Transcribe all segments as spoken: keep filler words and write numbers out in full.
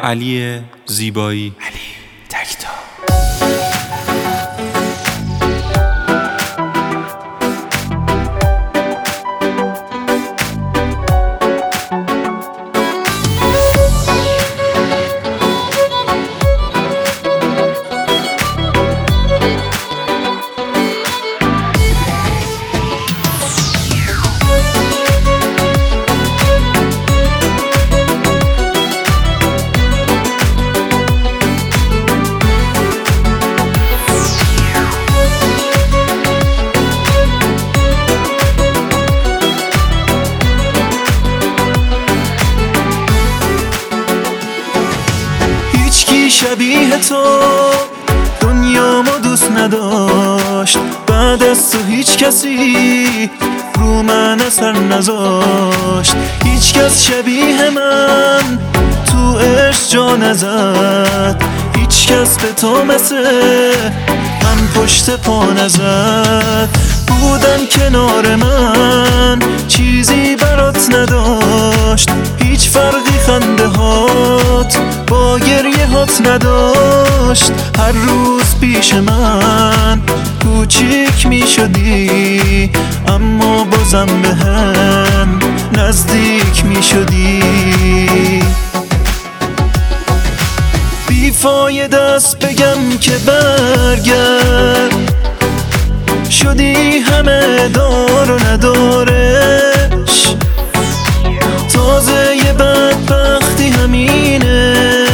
علی زیبایی. علی تکتا. شبیه تو دنیا ما دوست نداشت، بعد از تو هیچ کسی رو من اثر نذاشت. هیچ کس شبیه من تو عشق جا نزد، هیچ کس به تو مثل من پشت پا نزد. بودن کنار من چیزی برات نداشت، هیچ فرقی خنده هات با گریه هات نداشت. هر روز پیش من کوچیک می شدی، اما بازم به هم نزدیک می شدی. بیفایده است بگم که برگرد، شدی همه دار و ندارش. تازه یه بدبختی همینه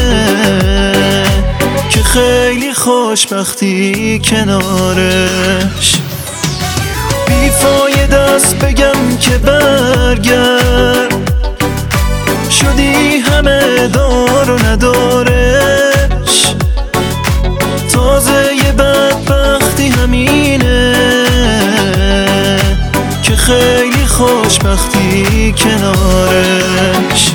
که خیلی خوشبختی کنارش. بیفایده است بگم که برگرد، شدی همه دار و ندارش. تازه یه بدبختی همینه که خیلی خوشبختی کنارش.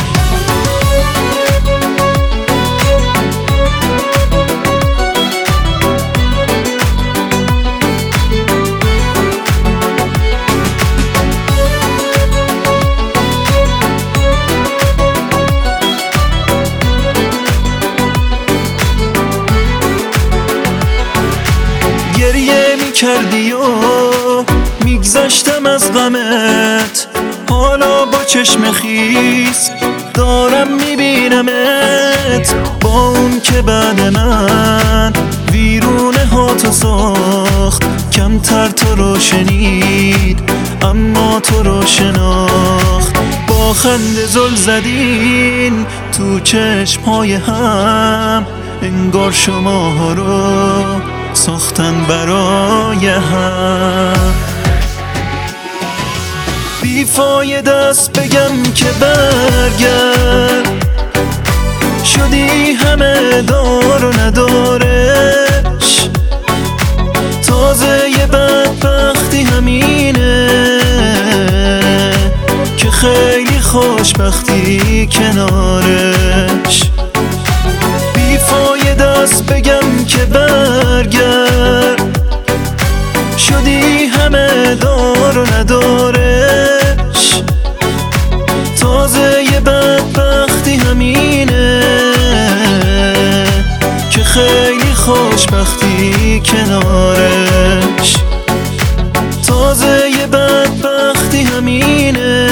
گریه می کردی و میگذشتم از غمت، حالا با چشم خیس دارم میبینمت. با اون که بعد من ویرونه هاتو ساخت، کمتر تو رو شنید اما تو رو شناخت. با خنده زل زدین تو چشمهای هم، انگار شما رو ساختن برای هم. بیفایده است بگم که برگرد، شدی همه دار و ندارش. تازه یه بدبختی همینه که خیلی خوشبختی کنارش. بیفایده است بگم که برگرد، شدی همه دار و ندارش. تازه یه بدبختی همینه که خیلی خوشبختی کنارش. تازه یه بدبختی همینه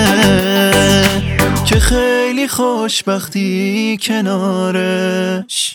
که خیلی خوشبختی کنارش.